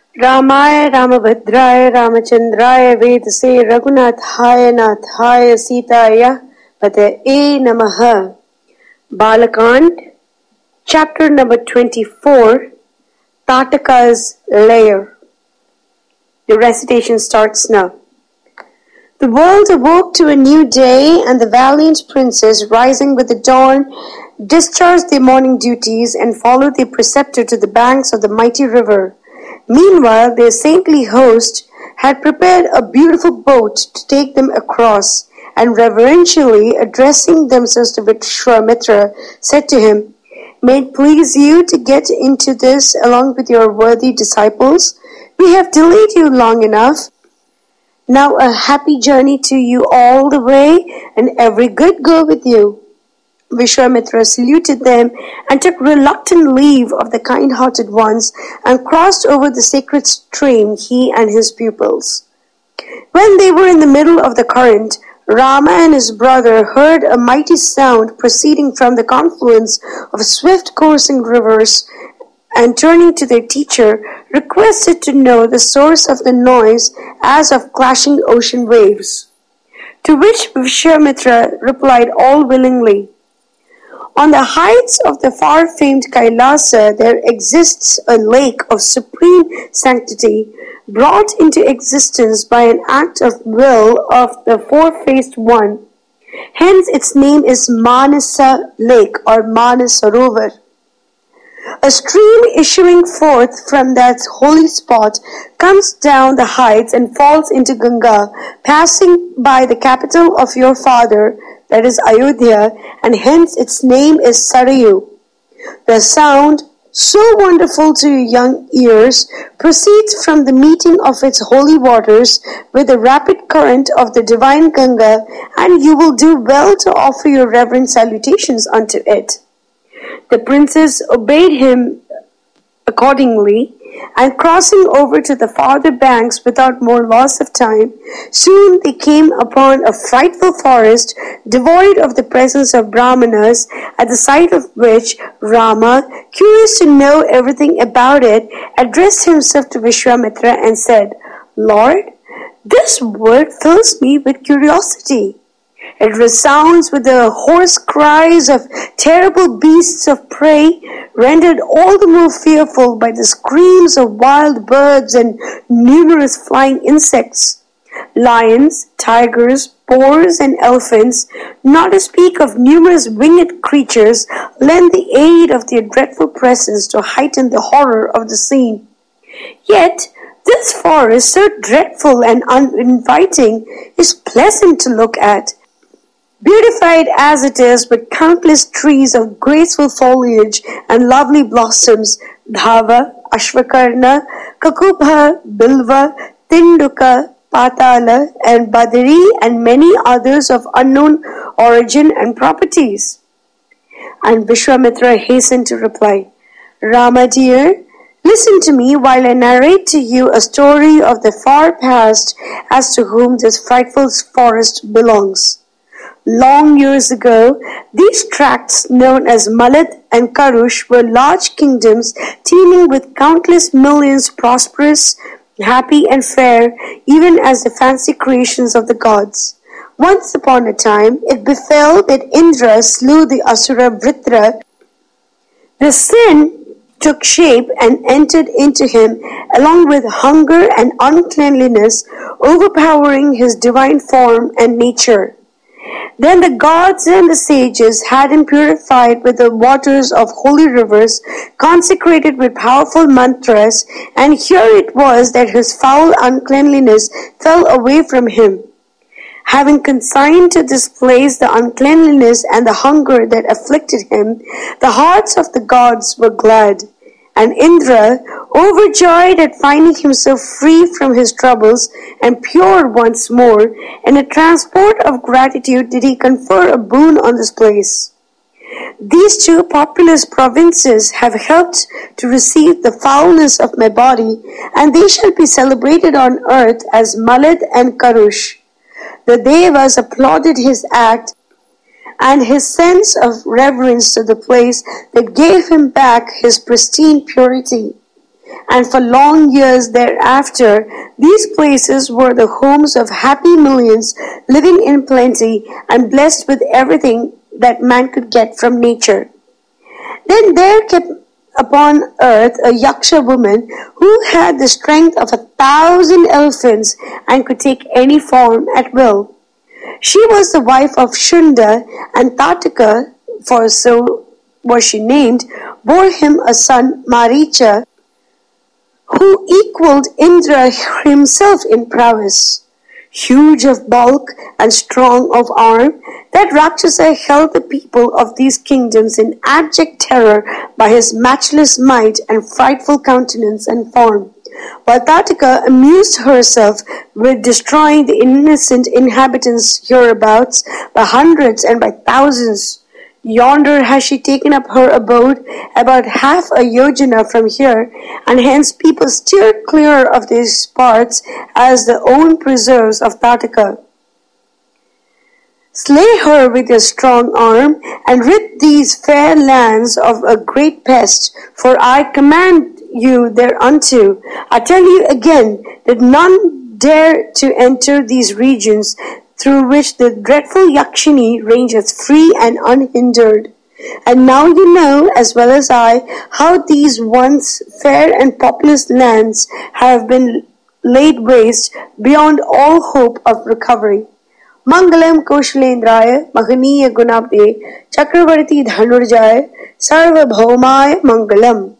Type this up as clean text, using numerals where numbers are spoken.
रामाय रामभद्राय रामचंद्राय वेदसे रघुनाथाय नाथाय सीताय पतये नमः. Balakand, chapter number 24, Tataka's lair. The recitation starts now. The world awoke to a new day, and the valiant princes, rising with the dawn, discharged their morning duties and followed their preceptor to the banks of the mighty river. Meanwhile, their saintly host had prepared a beautiful boat to take them across, and reverentially addressing themselves to Vishwamitra, said to him, "May it please you to get into this along with your worthy disciples. We have delayed you long enough. Now a happy journey to you all the way, and every good go with you." Vishwamitra saluted them and took reluctant leave of the kind-hearted ones and crossed over the sacred stream, he and his pupils. When they were in the middle of the current, Rama and his brother heard a mighty sound proceeding from the confluence of swift coursing rivers, and turning to their teacher, requested to know the source of the noise as of clashing ocean waves. To which Vishwamitra replied all willingly, "On the heights of the far-famed Kailasa there exists a lake of supreme sanctity, brought into existence by an act of will of the four-faced one. Hence its name is Manasa Lake or Manasarovar. A stream issuing forth from that holy spot comes down the heights and falls into Ganga, passing by the capital of your father, that is Ayodhya, and hence its name is Sarayu. The sound, so wonderful to your young ears, proceeds from the meeting of its holy waters with the rapid current of the divine Ganga, and you will do well to offer your reverent salutations unto it." The princes obeyed him accordingly, and crossing over to the farther banks without more loss of time, soon they came upon a frightful forest devoid of the presence of Brahmanas, at the sight of which Rama, curious to know everything about it, addressed himself to Vishwamitra and said, "Lord, this wood fills me with curiosity. It resounds with the hoarse cries of terrible beasts of prey, rendered all the more fearful by the screams of wild birds and numerous flying insects. Lions, tigers, boars, and elephants, not to speak of numerous winged creatures, lend the aid of their dreadful presence to heighten the horror of the scene. Yet this forest, so dreadful and uninviting, is pleasant to look at, beautified as it is with countless trees of graceful foliage and lovely blossoms, dhava, ashvakarna, kakubha, bilva, tinduka, patala, and badari, and many others of unknown origin and properties." And Vishwamitra hastened to reply, "Rama dear, listen to me while I narrate to you a story of the far past as to whom this frightful forest belongs. Long years ago, these tracts known as Malad and Karush were large kingdoms teeming with countless millions, prosperous, happy and fair, even as the fancy creations of the gods. Once upon a time, it befell that Indra slew the Asura Vritra. The sin took shape and entered into him, along with hunger and uncleanliness, overpowering his divine form and nature. Then the gods and the sages had him purified with the waters of holy rivers, consecrated with powerful mantras, and here it was that his foul uncleanliness fell away from him. Having consigned to this place the uncleanliness and the hunger that afflicted him, the hearts of the gods were glad. And Indra, overjoyed at finding himself free from his troubles and pure once more, in a transport of gratitude did he confer a boon on this place. These two populous provinces have helped to receive the foulness of my body, and they shall be celebrated on earth as Malad and Karush." The Devas applauded his act and his sense of reverence to the place that gave him back his pristine purity. and for long years thereafter, these places were the homes of happy millions living in plenty and blessed with everything that man could get from nature. Then there came upon earth a Yaksha woman who had the strength of 1,000 elephants and could take any form at will. She was the wife of Shunda, and Tataka, for so was she named, bore him a son Maricha, who equalled Indra himself in prowess. Huge of bulk and strong of arm, that Rakshasa held the people of these kingdoms in abject terror by his matchless might and frightful countenance and form, while Tataka amused herself with destroying the innocent inhabitants hereabouts by hundreds and by thousands. Yonder has she taken up her abode, about half a yojana from here, and hence people steer clear of these parts as the own preserves of Tataka. Slay her with your strong arm, and rid these fair lands of a great pest, for I command you thereunto. I tell you again, that none dare to enter these regions, through which the dreadful Yakshini rangeth free and unhindered. And now you know, as well as I, how these once fair and populous lands have been laid waste beyond all hope of recovery. Mangalam Koshalendraya Mahaniya Gunabde Chakravarti Dhanurjaya Sarvabhaumaya Mangalam.